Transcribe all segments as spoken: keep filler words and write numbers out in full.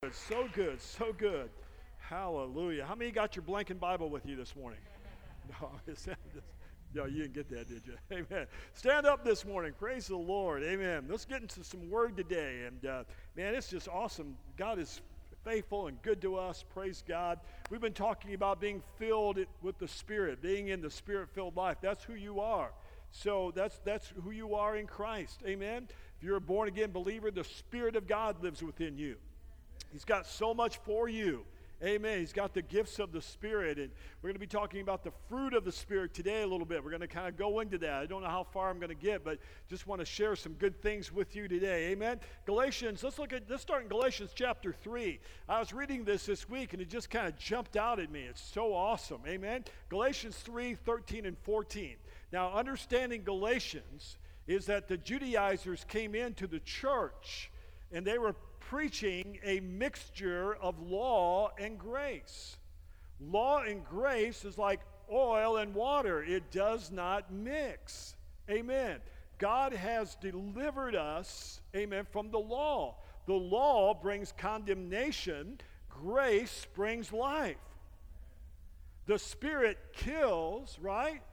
Good, so good, so good. Hallelujah. How many got your blank and Bible with you this morning? No, it's, no, you didn't get that, did you? Amen. Stand up this morning. Praise the Lord. Amen. Let's get into some word today. And, uh, man, it's just awesome. God is faithful and good to us. Praise God. We've been talking about being filled with the Spirit, being in the Spirit-filled life. That's who you are. So that's that's who you are in Christ. Amen. If you're a born-again believer, the Spirit of God lives within you. He's got so much for you. Amen. He's got the gifts of the Spirit. And we're going to be talking about the fruit of the Spirit today a little bit. We're going to kind of go into that. I don't know how far I'm going to get, but just want to share some good things with you today. Amen. Galatians, let's look at, let's start in Galatians chapter three. I was reading this this week, and it just kind of jumped out at me. It's so awesome. Amen. Galatians three, thirteen and fourteen. Now, understanding Galatians is that the Judaizers came into the church, and they were preaching a mixture of law and grace. Law and grace is like oil and water. It does not mix. Amen. God has delivered us, amen, from the law. The law brings condemnation. Grace brings life. The Spirit kills, right?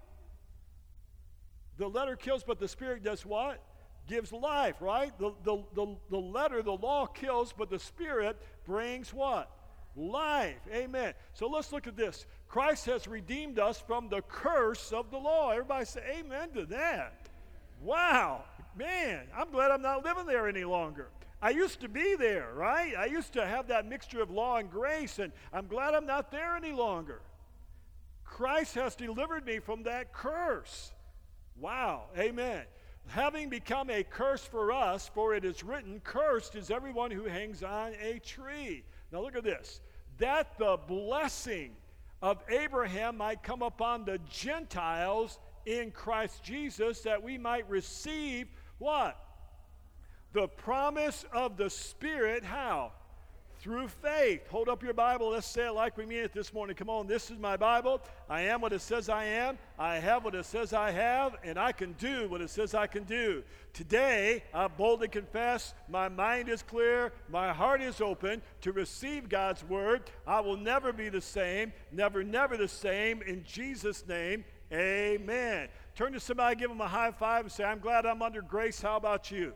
The letter kills, but the Spirit does what? Gives life, right? The, the, the, the letter, the law kills, but the Spirit brings what? Life. Amen. So let's look at this. Christ has redeemed us from the curse of the law. Everybody say amen to that. Wow. Man, I'm glad I'm not living there any longer. I used to be there, right? I used to have that mixture of law and grace, and I'm glad I'm not there any longer. Christ has delivered me from that curse. Wow. Amen. Having become a curse for us, for it is written, cursed is everyone who hangs on a tree. Now look at this. That the blessing of Abraham might come upon the Gentiles in Christ Jesus, that we might receive what? The promise of the Spirit, how? Through faith. Hold up your Bible. Let's say it like we mean it this morning. Come on, this is my Bible. I am what it says I am. I have what it says I have. And I can do what it says I can do. Today, I boldly confess, my mind is clear. My heart is open to receive God's word. I will never be the same. Never, never the same. In Jesus' name, amen. Turn to somebody, give them a high five and say, I'm glad I'm under grace. How about you?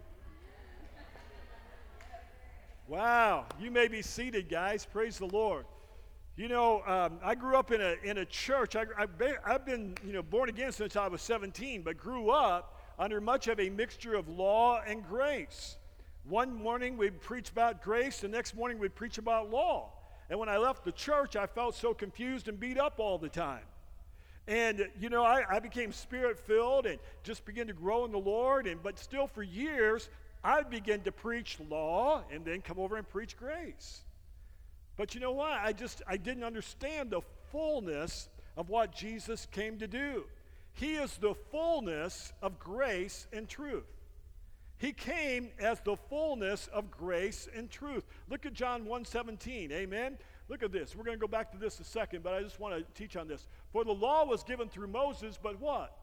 Wow, you may be seated, guys. Praise the Lord. You know, um, I grew up in a in a church. I, I've, been, I've been, you know, born again since I was seventeen, but grew up under much of a mixture of law and grace. One morning we'd preach about grace, the next morning we'd preach about law. And when I left the church, I felt so confused and beat up all the time. And, you know, I, I became Spirit-filled and just began to grow in the Lord. And but still for years, I began to preach law and then come over and preach grace. But you know what? I just, I didn't understand the fullness of what Jesus came to do. He is the fullness of grace and truth. He came as the fullness of grace and truth. Look at John one seventeen, amen? Look at this. We're going to go back to this a second, but I just want to teach on this. For the law was given through Moses, but what?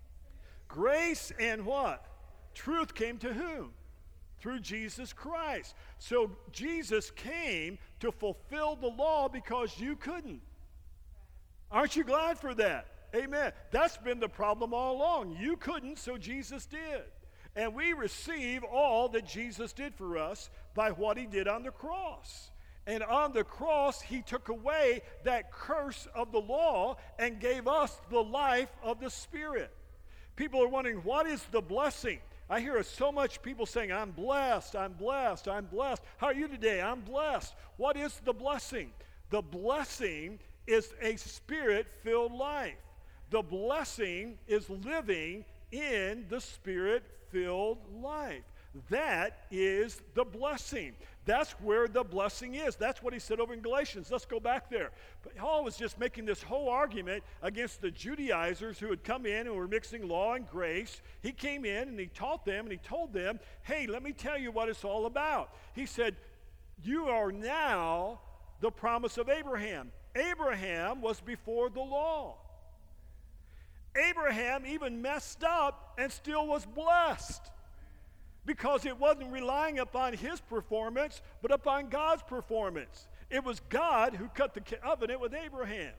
Grace and what? Truth came to whom? Through Jesus Christ. So Jesus came to fulfill the law because you couldn't. Aren't you glad for that? Amen. That's been the problem all along. You couldn't, so Jesus did. And we receive all that Jesus did for us by what he did on the cross. And on the cross, he took away that curse of the law and gave us the life of the Spirit. People are wondering, what is the blessing? I hear so much people saying, I'm blessed, I'm blessed, I'm blessed. How are you today? I'm blessed. What is the blessing? The blessing is a Spirit-filled life. The blessing is living in the Spirit-filled life. That is the blessing. That's where the blessing is. That's what he said over in Galatians. Let's go back there. But Paul was just making this whole argument against the Judaizers who had come in and were mixing law and grace. He came in and he taught them and he told them, hey, let me tell you what it's all about. He said, you are now the promise of Abraham. Abraham was before the law. Abraham even messed up and still was blessed. because it wasn't relying upon his performance, but upon God's performance. It was God who cut the covenant with Abraham.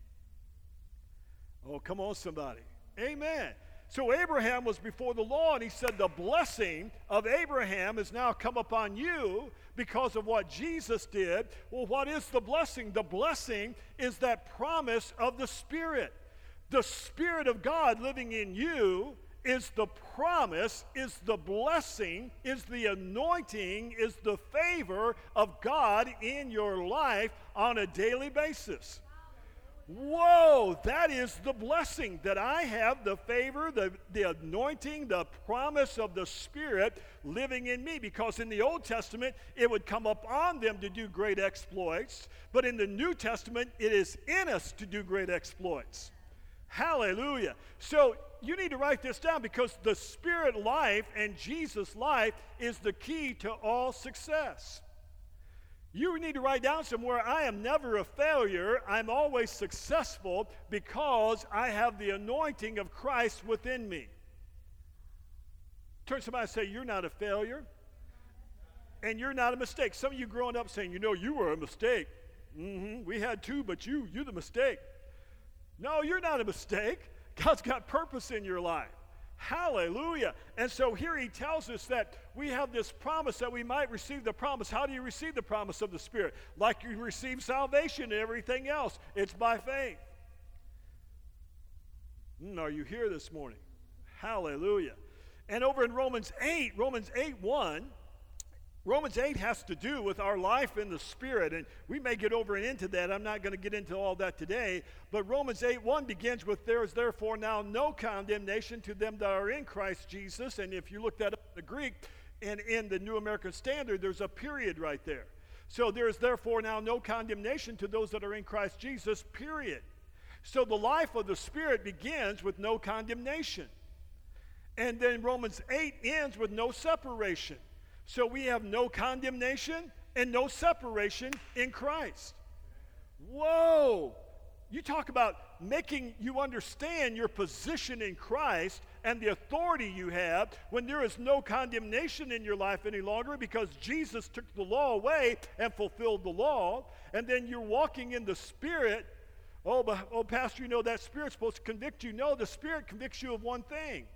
Oh, come on, somebody. Amen. So Abraham was before the law, and he said, the blessing of Abraham has now come upon you because of what Jesus did. Well, what is the blessing? The blessing is that promise of the Spirit. The Spirit of God living in you is the promise, is the blessing, is the anointing, is the favor of God in your life on a daily basis. Whoa, that is the blessing, that I have the favor, the, the anointing, the promise of the Spirit living in me. Because in the Old Testament, it would come upon them to do great exploits. But in the New Testament, it is in us to do great exploits. Hallelujah. So you need to write this down, because the Spirit life and Jesus' life is the key to all success. You need to write down somewhere, I am never a failure. I'm always successful because I have the anointing of Christ within me. Turn to somebody and say, you're not a failure. And you're not a mistake. Some of you growing up saying, you know, you were a mistake. Mm-hmm. We had two, but you, you're the mistake. No, you're not a mistake. God's got purpose in your life. Hallelujah. And so here he tells us that we have this promise that we might receive the promise. How do you receive the promise of the Spirit? Like you receive salvation and everything else. It's by faith. Mm, are you here this morning? Hallelujah. And over in Romans eight, Romans eight one, Romans eight has to do with our life in the Spirit, and we may get over and into that. I'm not going to get into all that today, but Romans eight one begins with, there is therefore now no condemnation to them that are in Christ Jesus. And if you look that up in the Greek and in the New American Standard, there's a period right there. So there is therefore now no condemnation to those that are in Christ Jesus, period. So the life of the Spirit begins with no condemnation. And then Romans eight ends with no separation. So we have no condemnation and no separation in Christ. Whoa! You talk about making you understand your position in Christ and the authority you have when there is no condemnation in your life any longer, because Jesus took the law away and fulfilled the law. And then you're walking in the Spirit. Oh, but, oh, Pastor, you know that Spirit's supposed to convict you. No, the Spirit convicts you of one thing.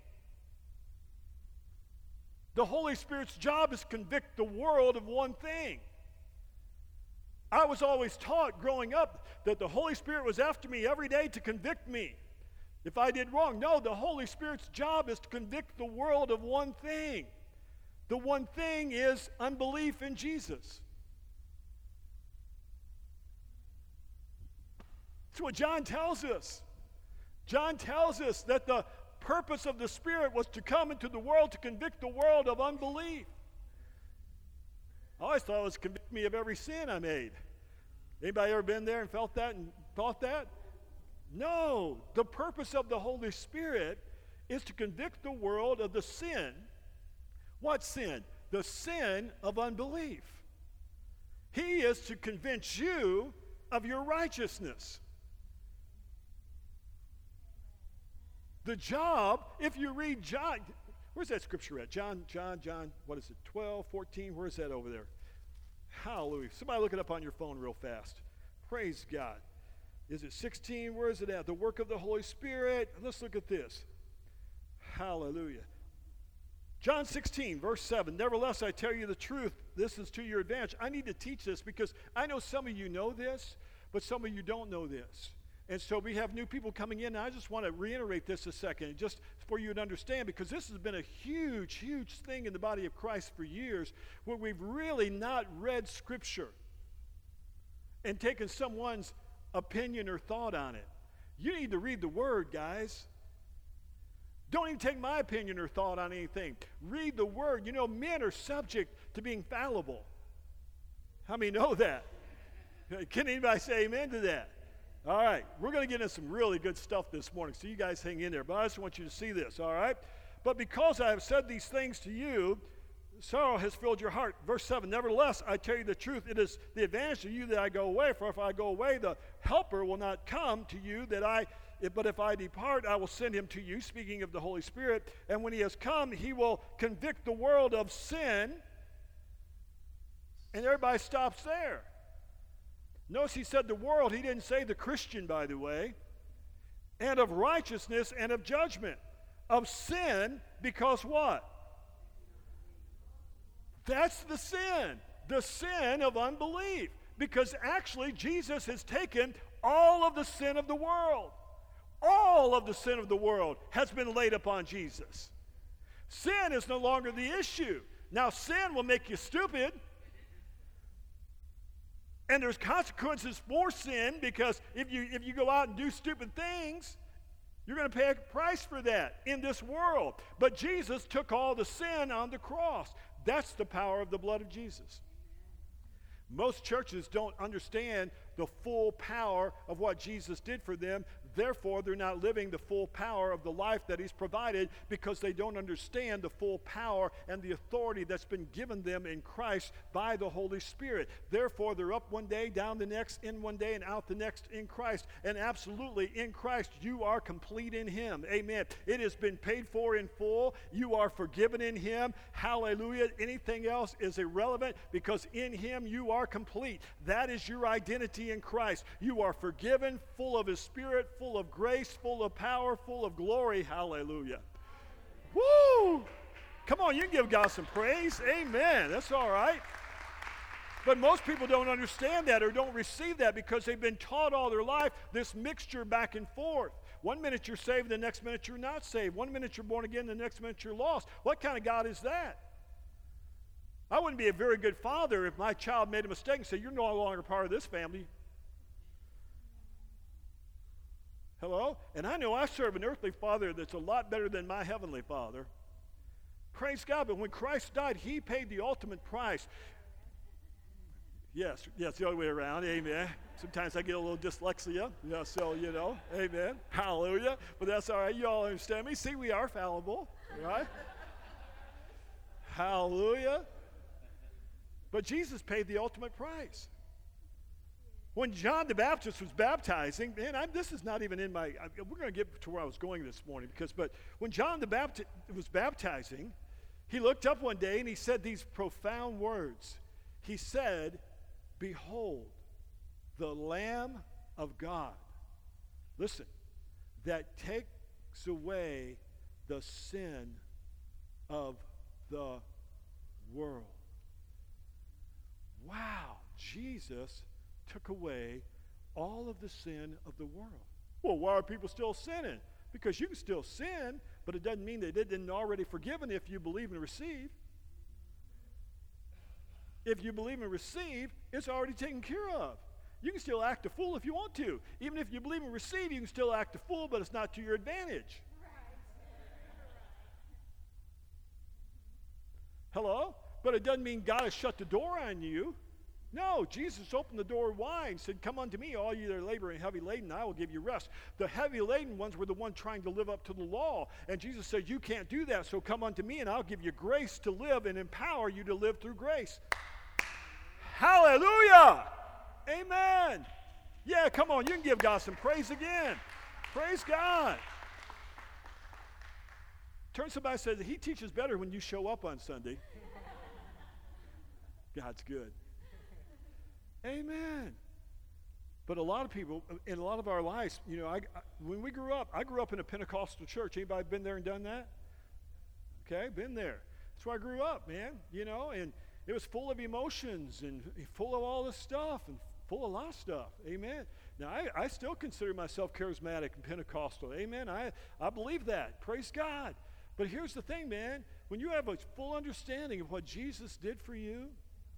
The Holy Spirit's job is to convict the world of one thing. I was always taught growing up that the Holy Spirit was after me every day to convict me if I did wrong. No, the Holy Spirit's job is to convict the world of one thing. The one thing is unbelief in Jesus. That's what John tells us. John tells us that the purpose of the Spirit was to come into the world to convict the world of unbelief. I always thought it was to convict me of every sin I made. Anybody ever been there and felt that and thought that? No. The purpose of the Holy Spirit is to convict the world of the sin. What sin? The sin of unbelief. He is to convince you of your righteousness. The job, if you read John, where's that scripture at? John, John, John, what is it, twelve, fourteen? Where's that over there? Hallelujah. Somebody look it up on your phone real fast. Praise God. Is it sixteen? Where is it at? The work of the Holy Spirit. Let's look at this. Hallelujah. John sixteen, verse seven. Nevertheless, I tell you the truth. This is to your advantage. I need to teach this because I know some of you know this, but some of you don't know this. And so we have new people coming in, and I just want to reiterate this a second, just for you to understand, because this has been a huge, huge thing in the body of Christ for years, where we've really not read Scripture and taken someone's opinion or thought on it. You need to read the Word, guys. Don't even take my opinion or thought on anything. Read the Word. You know, men are subject to being fallible. How many know that? Can anybody say amen to that? All right, we're going to get into some really good stuff this morning, so you guys hang in there. But I just want you to see this, all right? But because I have said these things to you, sorrow has filled your heart. Verse seven, nevertheless, I tell you the truth, it is the advantage to you that I go away, for if I go away, the helper will not come to you that I if, but if I depart, I will send him to you, speaking of the Holy Spirit. And when he has come, he will convict the world of sin. And everybody stops there. Notice he said the world. He didn't say the Christian, by the way. And of righteousness and of judgment. Of sin, because what? That's the sin. The sin of unbelief. Because actually, Jesus has taken all of the sin of the world. All of the sin of the world has been laid upon Jesus. Sin is no longer the issue. Now, sin will make you stupid. And there's consequences for sin, because if you if you go out and do stupid things, you're going to pay a price for that in this world. But Jesus took all the sin on the cross. That's the power of the blood of Jesus. Most churches don't understand the full power of what Jesus did for them. Therefore, they're not living the full power of the life that he's provided, because they don't understand the full power and the authority that's been given them in Christ by the Holy Spirit. Therefore, they're up one day, down the next, in one day, and out the next in Christ. And absolutely, in Christ, you are complete in him. Amen. It has been paid for in full. You are forgiven in him. Hallelujah. Anything else is irrelevant, because in him you are complete. That is your identity in Christ. You are forgiven, full of his Spirit, full of grace, full of power, full of glory. Hallelujah. Woo! Come on, you can give God some praise. Amen. That's all right. But most people don't understand that, or don't receive that, because they've been taught all their life this mixture back and forth. One minute you're saved, the next minute you're not saved. One minute you're born again, the next minute you're lost. What kind of God is that? I wouldn't be a very good father if my child made a mistake and said, "You're no longer part of this family." Hello? And I know I serve an earthly father that's a lot better than my heavenly Father. Praise God. But when Christ died, he paid the ultimate price. Yes, yes, the other way around. Amen. Sometimes I get a little dyslexia. Yeah, so, you know, amen. Hallelujah. But that's all right. You all understand me. See, we are fallible, right? Hallelujah. But Jesus paid the ultimate price. When John the Baptist was baptizing, man, I'm, this is not even in my, I, we're going to get to where I was going this morning, because, but when John the Baptist was baptizing, he looked up one day and he said these profound words. He said, "Behold, the Lamb of God," listen, "that takes away the sin of the world." Wow, Jesus took away all of the sin of the world. Well, why are people still sinning? Because you can still sin, but it doesn't mean that it isn't already forgiven if you believe and receive. If you believe and receive, it's already taken care of. You can still act a fool if you want to. Even if you believe and receive, you can still act a fool, but it's not to your advantage. Hello? But it doesn't mean God has shut the door on you. No, Jesus opened the door wide and said, "Come unto me, all you that are laboring and heavy laden, I will give you rest." The heavy laden ones were the ones trying to live up to the law. And Jesus said, "You can't do that, so come unto me and I'll give you grace to live and empower you to live through grace." Hallelujah! Amen. Yeah, come on, you can give God some praise again. Praise God. Turn to somebody and say, "He teaches better when you show up on Sunday." God's good. Amen. But a lot of people, in a lot of our lives, you know, I, I, when we grew up, I grew up in a Pentecostal church. Anybody been there and done that? Okay, been there. That's where I grew up, man. You know, and it was full of emotions and full of all this stuff and full of a lot of stuff. Amen. Now, I, I still consider myself charismatic and Pentecostal. Amen. I, I believe that. Praise God. But here's the thing, man. When you have a full understanding of what Jesus did for you,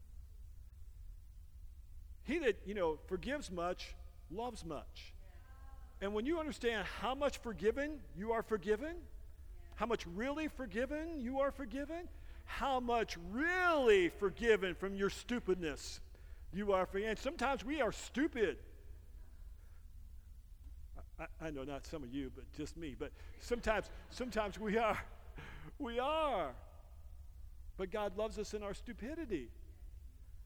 he that, you know, forgives much, loves much. And when you understand how much forgiven you are forgiven, how much really forgiven you are forgiven, how much really forgiven from your stupidness you are forgiven. And sometimes we are stupid. I, I know not some of you, but just me. But sometimes, sometimes we are. We are. But God loves us in our stupidity.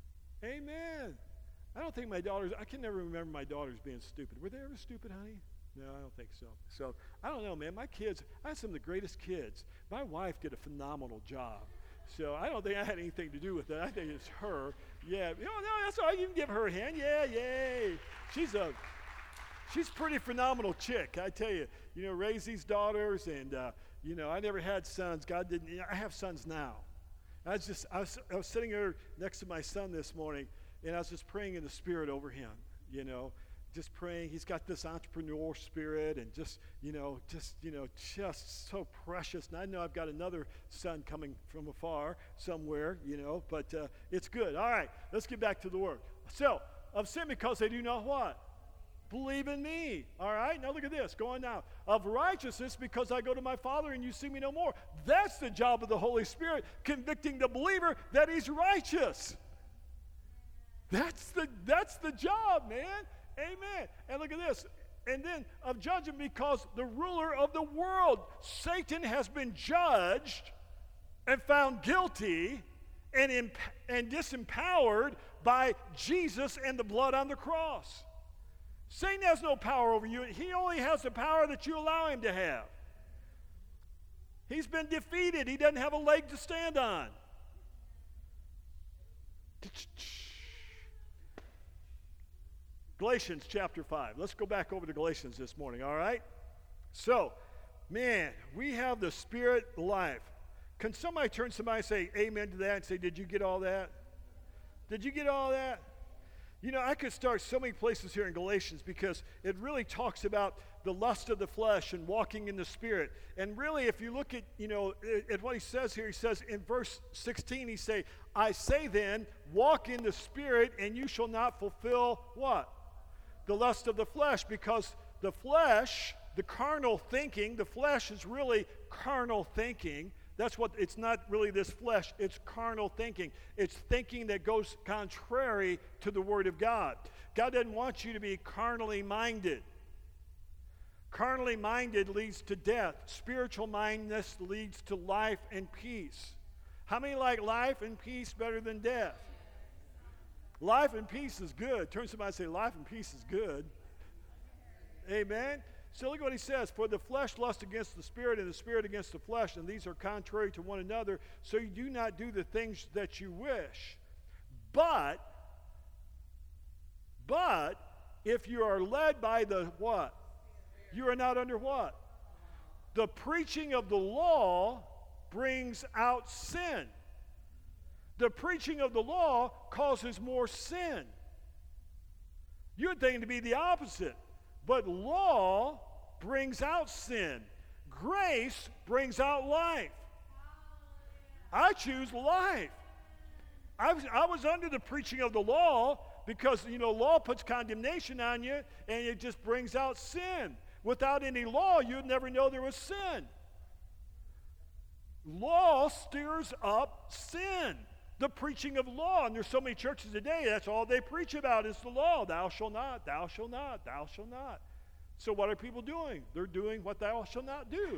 Amen. I don't think my daughters, I can never remember my daughters being stupid. Were they ever stupid, honey? No, I don't think so. So, I don't know, man. My kids, I had some of the greatest kids. My wife did a phenomenal job. So, I don't think I had anything to do with that. I think it's her. Yeah. You know, no, that's all right. You can give her a hand. Yeah, yay. She's a, she's a pretty phenomenal chick, I tell you. You know, raised these daughters, and, uh, you know, I never had sons. God didn't. You know, I have sons now. I was just, I was, I was sitting there next to my son this morning, and I was just praying in the Spirit over him, you know. Just praying. He's got this entrepreneur spirit, and just, you know, just, you know, just so precious. And I know I've got another son coming from afar somewhere, you know, but uh, it's good. All right, let's get back to the word. So, of sin because they do not what? Believe in me. All right, now look at this. Go on now. Of righteousness because I go to my Father and you see me no more. That's the job of the Holy Spirit, convicting the believer that he's righteous. That's the, that's the job, man. Amen. And look at this. And then of judgment because the ruler of the world, Satan, has been judged and found guilty and, imp- and disempowered by Jesus and the blood on the cross. Satan has no power over you. He only has the power that you allow him to have. He's been defeated. He doesn't have a leg to stand on. Galatians chapter five. Let's go back over to Galatians this morning, all right? So, man, we have the Spirit life. Can somebody turn to somebody and say amen to that and say, did you get all that? Did you get all that? You know, I could start so many places here in Galatians because it really talks about the lust of the flesh and walking in the Spirit. And really, if you look at, you know, at what he says here, he says in verse sixteen, he say, I say then, walk in the Spirit and you shall not fulfill what? The lust of the flesh, because the flesh, the carnal thinking, the flesh is really carnal thinking. That's what, it's not really this flesh, it's carnal thinking. It's thinking that goes contrary to the Word of God. God doesn't want you to be carnally minded. Carnally minded leads to death. Spiritual mindedness leads to life and peace. How many like life and peace better than death? Life and peace is good. Turn to somebody and say, life and peace is good. Amen. So look what he says. For the flesh lusts against the spirit, and the spirit against the flesh, and these are contrary to one another. So you do not do the things that you wish. But, but, if you are led by the what? You are not under what? The preaching of the law brings out sin. The preaching of the law causes more sin. You'd think it to be the opposite. But law brings out sin. Grace brings out life. I choose life. I was, I was under the preaching of the law because, you know, law puts condemnation on you and it just brings out sin. Without any law, you'd never know there was sin. Law stirs up sin. The preaching of law, and there's so many churches today, that's all they preach about is the law. Thou shalt not, thou shalt not, thou shalt not. So what are people doing? They're doing what thou shalt not do.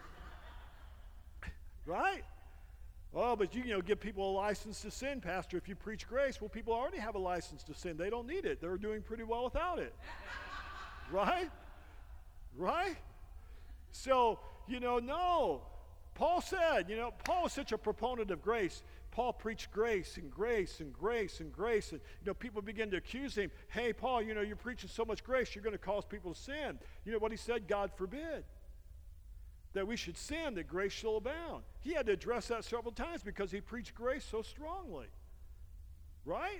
Right? Oh, but you, you know, give people a license to sin, Pastor, if you preach grace. Well, people already have a license to sin. They don't need it. They're doing pretty well without it. Right? Right? So, you know, no. Paul said, you know, Paul was such a proponent of grace. Paul preached grace and grace and grace and grace. And, you know, people begin to accuse him. Hey, Paul, you know, you're preaching so much grace, you're going to cause people to sin. You know what he said? God forbid that we should sin, that grace shall abound. He had to address that several times because he preached grace so strongly. Right?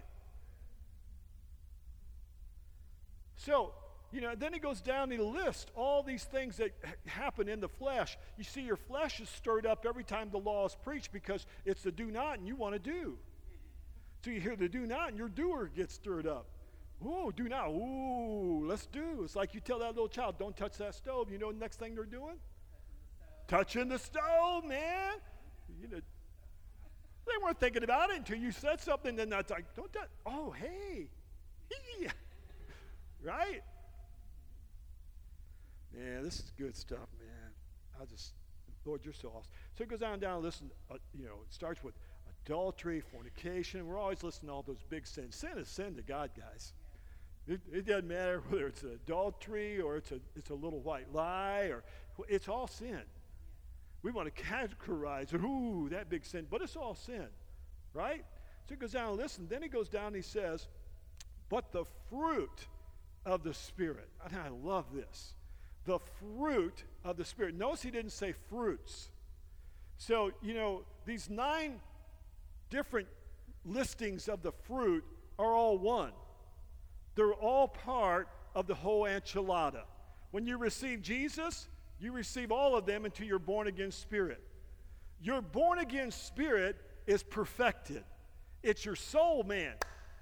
So, you know, then he goes down and he lists all these things that happen in the flesh. You see, your flesh is stirred up every time the law is preached because it's the do not and you want to do. So you hear the do not and your doer gets stirred up. Ooh, do not. Ooh, let's do. It's like you tell that little child, don't touch that stove. You know the next thing they're doing? Touching the stove, man. You know, they weren't thinking about it until you said something. Then that's like, don't touch. Oh, hey. Right? Man, this is good stuff, man. I just, Lord, you're so awesome. So it goes on down and listen, uh, you know, it starts with adultery, fornication. We're always listening to all those big sins. Sin is sin to God, guys. It, it doesn't matter whether it's adultery or it's a, it's a little white lie, or it's all sin. We want to categorize it, ooh, that big sin, but it's all sin, right? So he goes down and listen. Then he goes down and he says, but the fruit of the Spirit. And I love this. The fruit of the Spirit. Notice he didn't say fruits. So, you know, these nine different listings of the fruit are all one. They're all part of the whole enchilada. When you receive Jesus, you receive all of them until you're born again spirit. Your born again spirit is perfected. It's your soul man.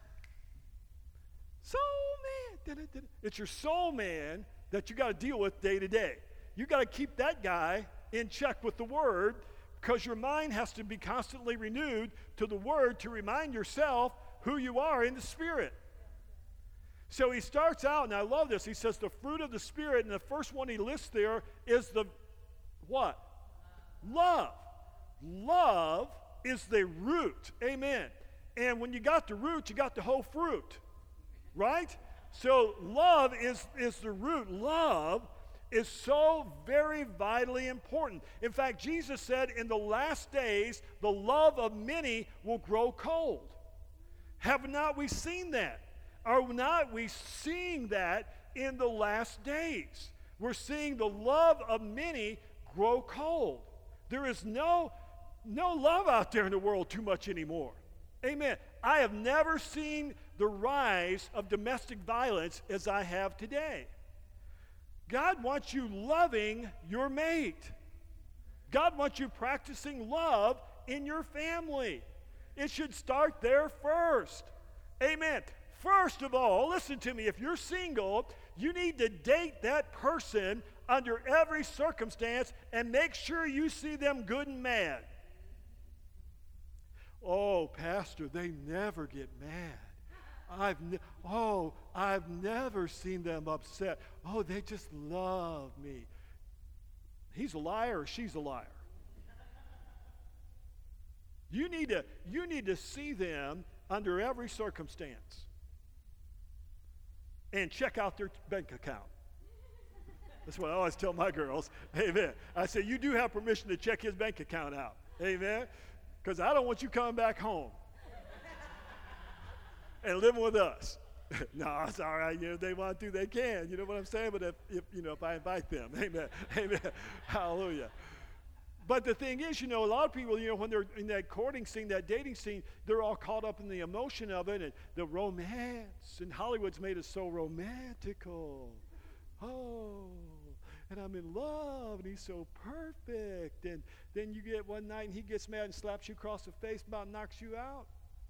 Soul man. It's your soul man that you got to deal with day to day. You got to keep that guy in check with the Word, because your mind has to be constantly renewed to the Word to remind yourself who you are in the Spirit. So he starts out, and I love this. He says the fruit of the Spirit, and the first one he lists there is the what? Love. Love is the root. Amen. And when you got the root, you got the whole fruit. Right? So love is, is the root. Love is so very vitally important. In fact, Jesus said in the last days, the love of many will grow cold. Have not we seen that? Are not we seeing that in the last days? We're seeing the love of many grow cold. There is no, no love out there in the world too much anymore. Amen. I have never seen the rise of domestic violence as I have today. God wants you loving your mate. God wants you practicing love in your family. It should start there first. Amen. First of all, listen to me, if you're single, you need to date that person under every circumstance and make sure you see them good and mad. Oh, Pastor, they never get mad. I've ne- oh, I've never seen them upset. Oh, they just love me. He's a liar or she's a liar. You need to, you need to see them under every circumstance. And check out their bank account. That's what I always tell my girls. Amen. I say, you do have permission to check his bank account out. Amen. Because I don't want you coming back home and living with us. No, it's all right. You know, if they want to, they can. You know what I'm saying? But if, if you know, if I invite them, amen, amen, hallelujah. But the thing is, you know, a lot of people, you know, when they're in that courting scene, that dating scene, they're all caught up in the emotion of it and the romance. And Hollywood's made it so romantical. Oh, and I'm in love, and he's so perfect. And then you get one night, and he gets mad and slaps you across the face, about knocks you out.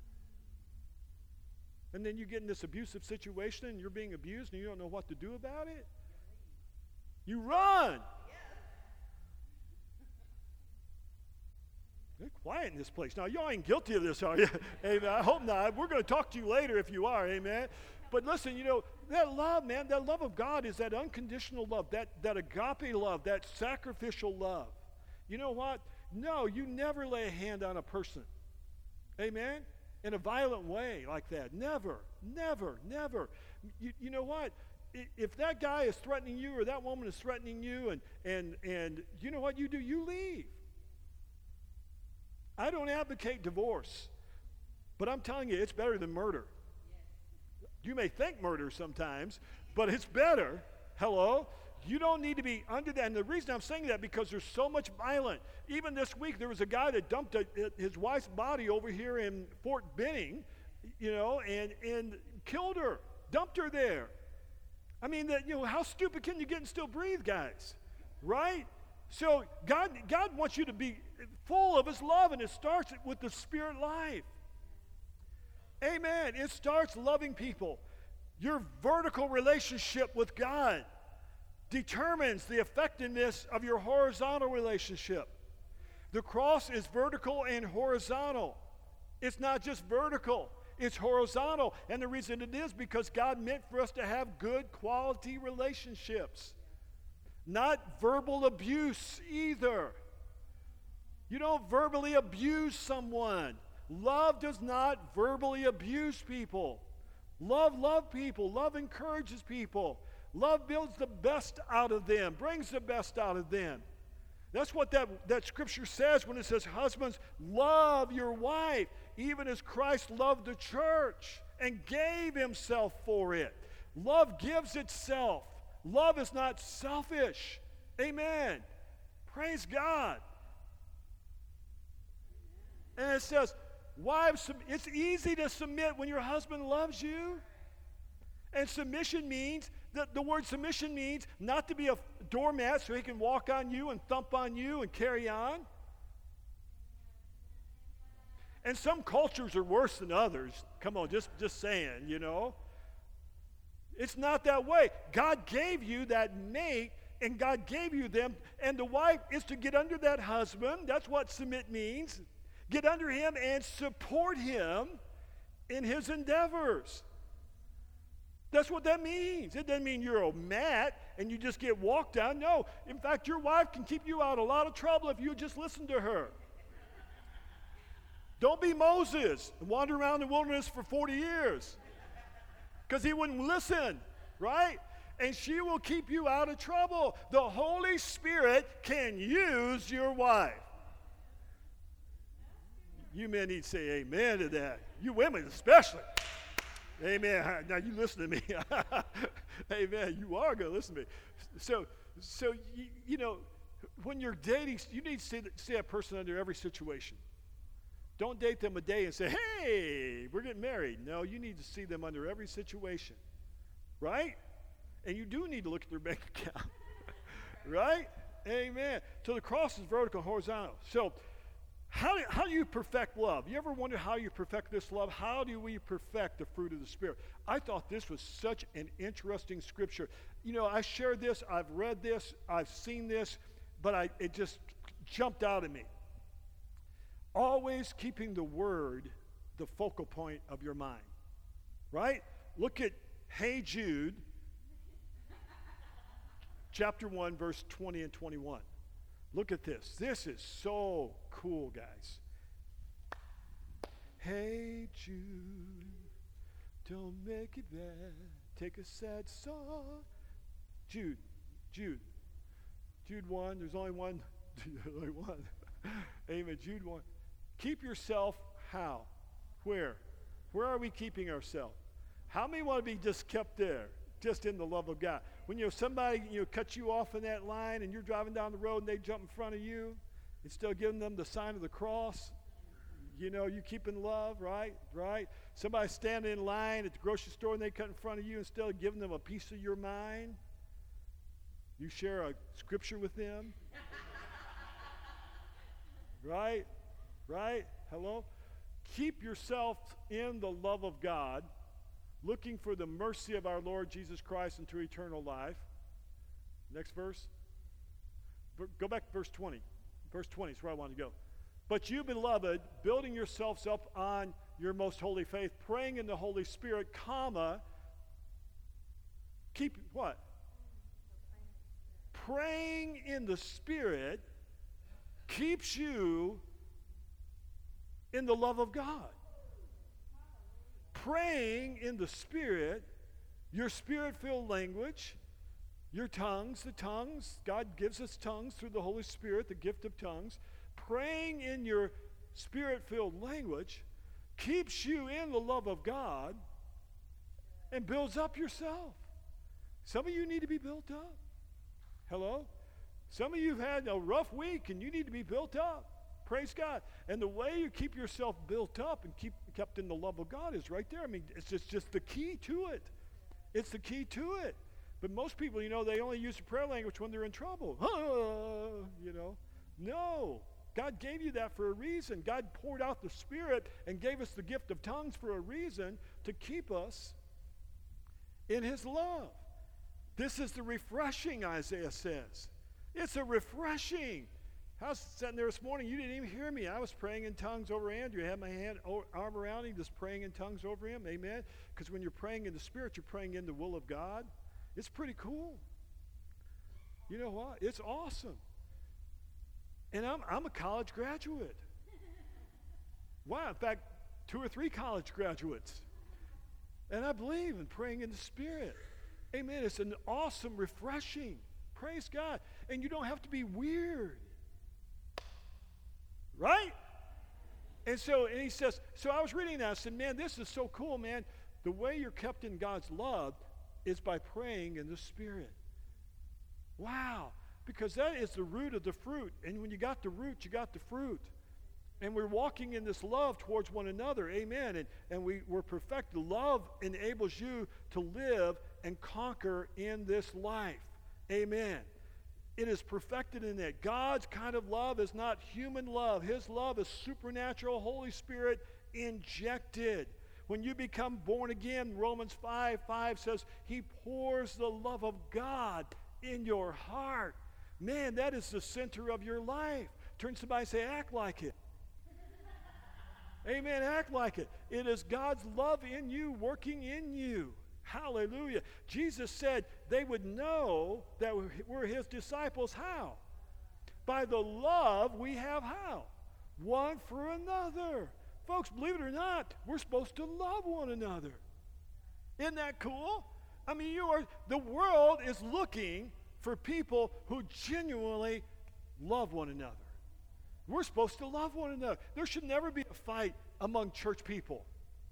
And then you get in this abusive situation, and you're being abused, and you don't know what to do about it. You run. They're quiet in this place. Now, y'all ain't guilty of this, are you? Amen. I hope not. We're going to talk to you later if you are. Amen. But listen, you know, that love, man, that love of God is that unconditional love, that, that agape love, that sacrificial love. You know what? No, you never lay a hand on a person. Amen? In a violent way like that. Never, never, never. You, you know what? If that guy is threatening you or that woman is threatening you and, and, and you know what you do? You leave. I don't advocate divorce, but I'm telling you, it's better than murder. You may think murder sometimes, but it's better. Hello? You don't need to be under that. And the reason I'm saying that, because there's so much violence. Even this week, there was a guy that dumped a, his wife's body over here in Fort Benning, you know, and, and killed her, dumped her there. I mean, that, you know, how stupid can you get and still breathe, guys? Right? So God, God wants you to be full of his love, and it starts with the spirit life. Amen. It starts loving people. Your vertical relationship with God determines the effectiveness of your horizontal relationship. The cross is vertical and horizontal. It's not just vertical, it's horizontal. And the reason it is because God meant for us to have good quality relationships. Not verbal abuse either. You don't verbally abuse someone. Love does not verbally abuse people. Love, love people. Love encourages people. Love builds the best out of them, brings the best out of them. That's what that, that scripture says when it says, husbands, love your wife, even as Christ loved the church and gave himself for it. Love gives itself. Love is not selfish. Amen. Praise God. And it says, wives, it's easy to submit when your husband loves you. And submission means, the, the word submission means not to be a doormat so he can walk on you and thump on you and carry on. And some cultures are worse than others. Come on, just, just saying, you know. It's not that way. God gave you that mate, and God gave you them, and the wife is to get under that husband. That's what submit means. Get under him and support him in his endeavors. That's what that means. It doesn't mean you're a mat and you just get walked on. No. In fact, your wife can keep you out of a lot of trouble if you just listen to her. Don't be Moses and wander around the wilderness for forty years because he wouldn't listen, right? And she will keep you out of trouble. The Holy Spirit can use your wife. You men need to say amen to that. You women especially. Amen. Now you listen to me. Amen. You are going to listen to me. So, so you, you know, when you're dating, you need to see, see that person under every situation. Don't date them a day and say, hey, we're getting married. No, you need to see them under every situation. Right? And you do need to look at their bank account. Right? Amen. So the cross is vertical and horizontal. So how do, how do you perfect love? You ever wonder how you perfect this love? How do we perfect the fruit of the Spirit? I thought this was such an interesting scripture. You know, I shared this, I've read this, I've seen this, but I, it just jumped out at me. Always keeping the word the focal point of your mind. Right? Look at Hey Jude, chapter one, verse twenty and twenty-one. Look at this. This is so cool, guys. Hey, Jude, don't make it bad. Take a sad song. Jude, Jude. Jude one, there's only one. only one. Amen. Jude one. Keep yourself how? Where? Where are we keeping ourselves? How many want to be just kept there? Just in the love of God. When you know somebody you know cuts you off in that line and you're driving down the road and they jump in front of you, instead of giving them the sign of the cross, you know, you keep in love, right? Right? Somebody standing in line at the grocery store and they cut in front of you, instead of giving them a piece of your mind, you share a scripture with them. Right? Right? Hello? Keep yourself in the love of God, looking for the mercy of our Lord Jesus Christ into eternal life. Next verse. Go back to verse twenty. Verse twenty is where I want to go. But you, beloved, building yourselves up on your most holy faith, praying in the Holy Spirit, comma, keep what? Praying in the Spirit keeps you in the love of God. Praying in the Spirit, your Spirit-filled language, your tongues, the tongues, God gives us tongues through the Holy Spirit, the gift of tongues. Praying in your Spirit-filled language keeps you in the love of God and builds up yourself. Some of you need to be built up. Hello? Some of you have had a rough week and you need to be built up. Praise God. And the way you keep yourself built up and keep kept in the love of God is right there. I mean, it's just, just the key to it. It's the key to it. But most people, you know, they only use the prayer language when they're in trouble. Ah, you know. No. God gave you that for a reason. God poured out the Spirit and gave us the gift of tongues for a reason, to keep us in His love. This is the refreshing, Isaiah says. It's a refreshing. I was sitting there this morning, you didn't even hear me. I was praying in tongues over Andrew. I had my hand, arm around him, just praying in tongues over him. Amen. Because when you're praying in the Spirit, you're praying in the will of God. It's pretty cool. You know what? It's awesome. And I'm, I'm a college graduate. Wow, in fact, two or three college graduates. And I believe in praying in the Spirit. Amen. It's an awesome, refreshing. Praise God. And you don't have to be weird. Right? And so, and he says, so I was reading that. I said, man, this is so cool, man. The way you're kept in God's love is by praying in the Spirit. Wow. Because that is the root of the fruit. And when you got the root, you got the fruit. And we're walking in this love towards one another. Amen. And, and we, we're perfected. Love enables you to live and conquer in this life. Amen. It is perfected in that. God's kind of love is not human love. His love is supernatural, Holy Spirit injected. When you become born again, Romans five five says, he pours the love of God in your heart. Man, that is the center of your life. Turn to somebody and say, act like it. Amen, act like it. It is God's love in you, working in you. Hallelujah. Jesus said they would know that we're his disciples. How? By the love we have how? One for another. Folks, believe it or not, we're supposed to love one another. Isn't that cool? I mean, you are, the world is looking for people who genuinely love one another. We're supposed to love one another. There should never be a fight among church people.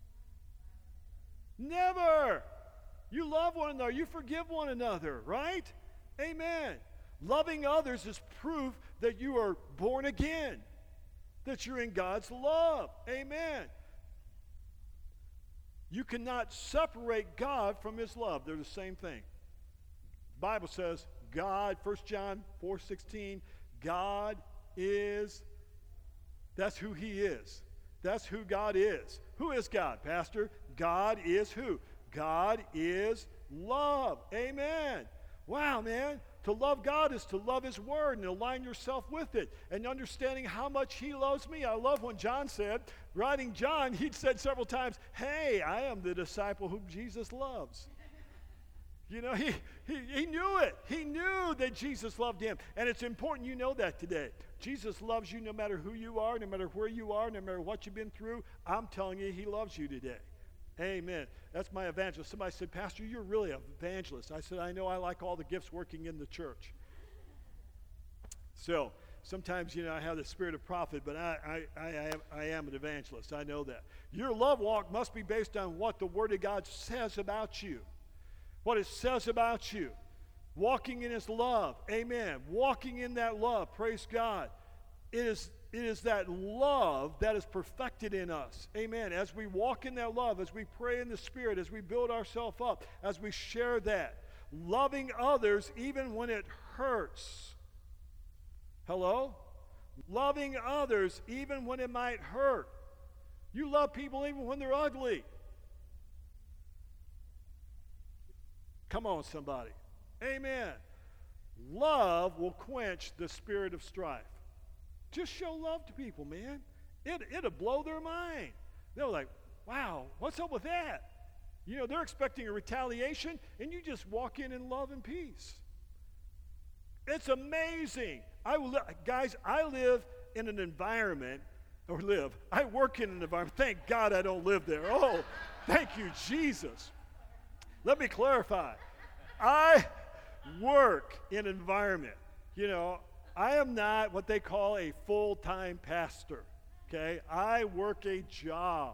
Never. You love one another. You forgive one another, right? Amen. Loving others is proof that you are born again, that you're in God's love. Amen. You cannot separate God from his love. They're the same thing. The Bible says God, First John four sixteen, God is, that's who he is. That's who God is. Who is God, Pastor? God is who? God is love. Amen. Wow, man. To love God is to love his word and align yourself with it. And understanding how much he loves me. I love when John said, writing John, he'd said several times, hey, I am the disciple whom Jesus loves. You know, he, he, he knew it. He knew that Jesus loved him. And it's important you know that today. Jesus loves you no matter who you are, no matter where you are, no matter what you've been through. I'm telling you, he loves you today. Amen. That's my evangelist. Somebody said, Pastor, you're really an evangelist. I said, I know I like all the gifts working in the church. So sometimes, you know, I have the spirit of prophet, but I, I, I, am, I am an evangelist. I know that. Your love walk must be based on what the Word of God says about you. What it says about you. Walking in his love. Amen. Walking in that love. Praise God. It is, it is that love that is perfected in us. Amen. As we walk in that love, as we pray in the Spirit, as we build ourselves up, as we share that. Loving others even when it hurts. Hello? Loving others even when it might hurt. You love people even when they're ugly. Come on, somebody. Amen. Love will quench the spirit of strife. Just show love to people, man. It, it'll blow their mind. They're like, wow, what's up with that? You know, they're expecting a retaliation, and you just walk in in love and peace. It's amazing. I li- Guys, I live in an environment, or live, I work in an environment. Thank God I don't live there. Oh, thank you, Jesus. Let me clarify. I work in an environment. You know, I am not what they call a full-time pastor. Okay? I work a job.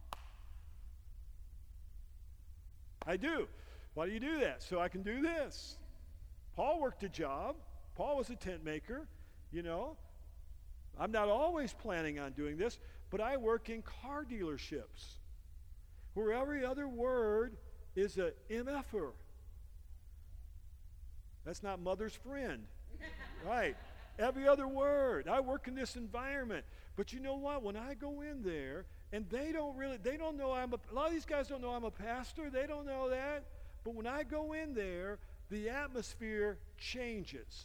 I do. Why do you do that? So I can do this. Paul worked a job. Paul was a tent maker. You know, I'm not always planning on doing this, but I work in car dealerships where every other word is a M F-er. That's not mother's friend. Right. Every other word. I work in this environment. But you know what? When I go in there, and they don't really, they don't know I'm a, a lot of these guys don't know I'm a pastor. They don't know that. But when I go in there, the atmosphere changes.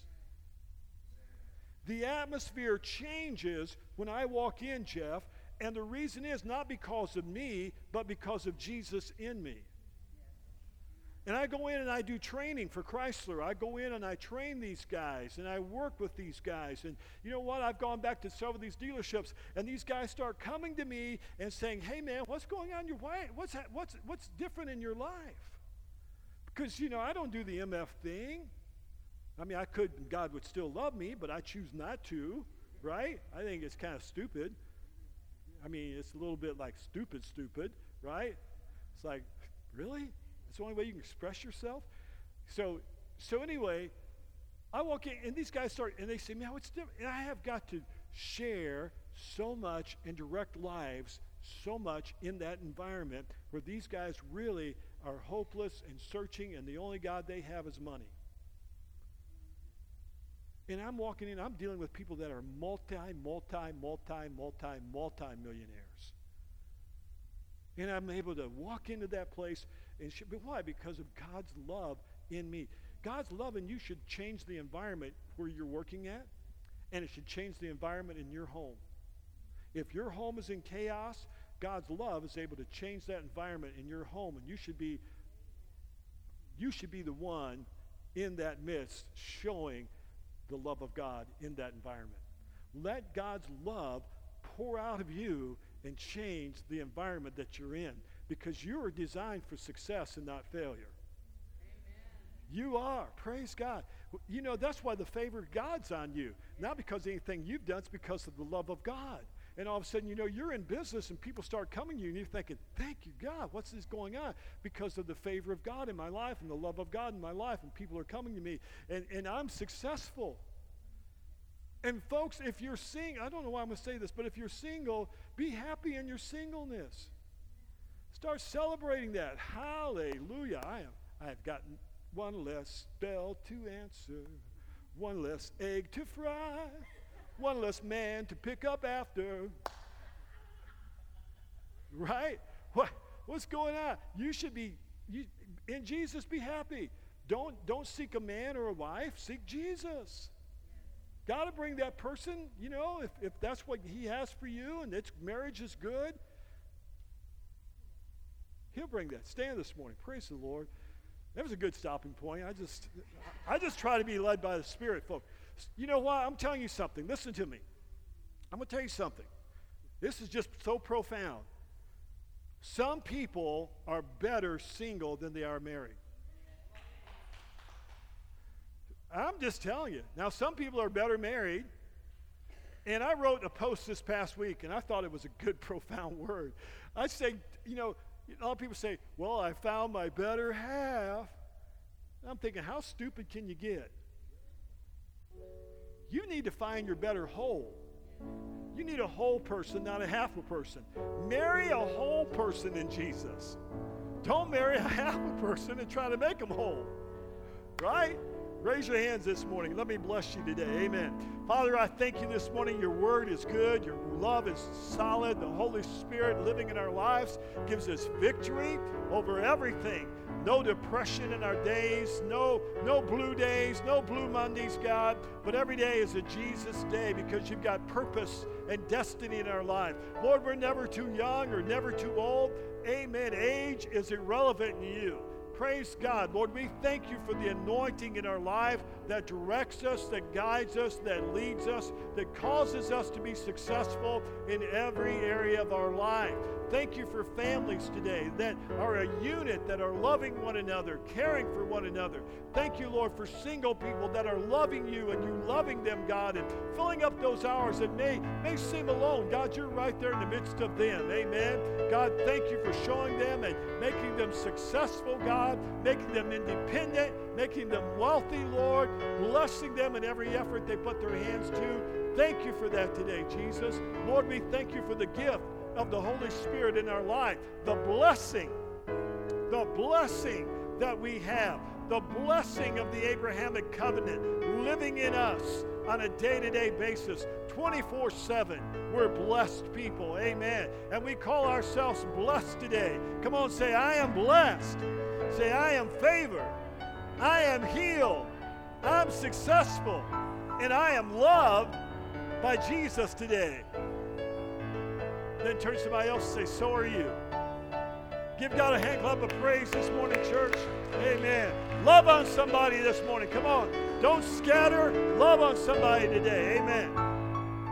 The atmosphere changes when I walk in, Jeff. And the reason is not because of me, but because of Jesus in me. And I go in and I do training for Chrysler. I go in and I train these guys and I work with these guys. And you know what? I've gone back to several of these dealerships and these guys start coming to me and saying, hey man, what's going on in your life? What's, ha- what's, what's different in your life? Because, you know, I don't do the M F thing. I mean, I could, God would still love me, but I choose not to, right? I think it's kind of stupid. I mean, it's a little bit like stupid, stupid, right? It's like, really? It's the only way you can express yourself. So, so anyway, I walk in, and these guys start, and they say, man, what's different? And I have got to share so much and direct lives so much in that environment where these guys really are hopeless and searching, and the only God they have is money. And I'm walking in, I'm dealing with people that are multi, multi, multi, multi, multi-millionaires. And I'm able to walk into that place. And sh- but why? Because of God's love in me. God's love in you should change the environment where you're working at, and it should change the environment in your home. If your home is in chaos, God's love is able to change that environment in your home, and you should be you should be the one in that midst showing the love of God in that environment. Let God's love pour out of you and change the environment that you're in, because you are designed for success and not failure. Amen. You are. Praise God. You know, that's why the favor of God's on you. Not because of anything you've done, it's because of the love of God. And all of a sudden, you know, you're in business and people start coming to you and you're thinking, thank you, God, what's this going on? Because of the favor of God in my life and the love of God in my life, and people are coming to me, and, and I'm successful. And folks, if you're single, I don't know why I'm going to say this, but if you're single, be happy in your singleness. Start celebrating that. Hallelujah. I am. I have gotten one less spell to answer, one less egg to fry, one less man to pick up after. Right? What? What's going on? You should be, you, in Jesus, be happy. Don't, don't seek a man or a wife. Seek Jesus. Got to bring that person, you know, if, if that's what he has for you and it's, marriage is good, he'll bring that. Stand this morning. Praise the Lord. That was a good stopping point. I just, I just try to be led by the Spirit, folks. You know what? I'm telling you something. Listen to me. I'm going to tell you something. This is just so profound. Some people are better single than they are married. I'm just telling you. Now, some people are better married. And I wrote a post this past week, and I thought it was a good, profound word. I say, you know, a lot of people say, well, I found my better half. And I'm thinking, how stupid can you get? You need to find your better whole. You need a whole person, not a half a person. Marry a whole person in Jesus. Don't marry a half a person and try to make them whole. Right? Raise your hands this morning. Let me bless you today. Amen. Father, I thank you this morning. Your word is good. Your love is solid. The Holy Spirit living in our lives gives us victory over everything. No depression in our days. No, no blue days. No blue Mondays, God. But every day is a Jesus day because you've got purpose and destiny in our life. Lord, we're never too young or never too old. Amen. Age is irrelevant in you. Praise God. Lord, we thank you for the anointing in our life that directs us, that guides us, that leads us, that causes us to be successful in every area of our life. Thank you for families today that are a unit, that are loving one another, caring for one another. Thank you, Lord, for single people that are loving you and you loving them, God, and filling up those hours that may, may seem alone. God, you're right there in the midst of them. Amen. God, thank you for showing them and making them successful, God, making them independent, making them wealthy, Lord, blessing them in every effort they put their hands to. Thank you for that today, Jesus. Lord, we thank you for the gift of the Holy Spirit in our life, the blessing, the blessing that we have, the blessing of the Abrahamic covenant living in us on a day-to-day basis, twenty-four seven. We're blessed people, amen. And we call ourselves blessed today. Come on, say, I am blessed. Say, I am favored. I am healed. I'm successful. And I am loved by Jesus today. Then turn to somebody else and say, so are you. Give God a hand clap of praise this morning, church. Amen. Love on somebody this morning. Come on. Don't scatter. Love on somebody today. Amen.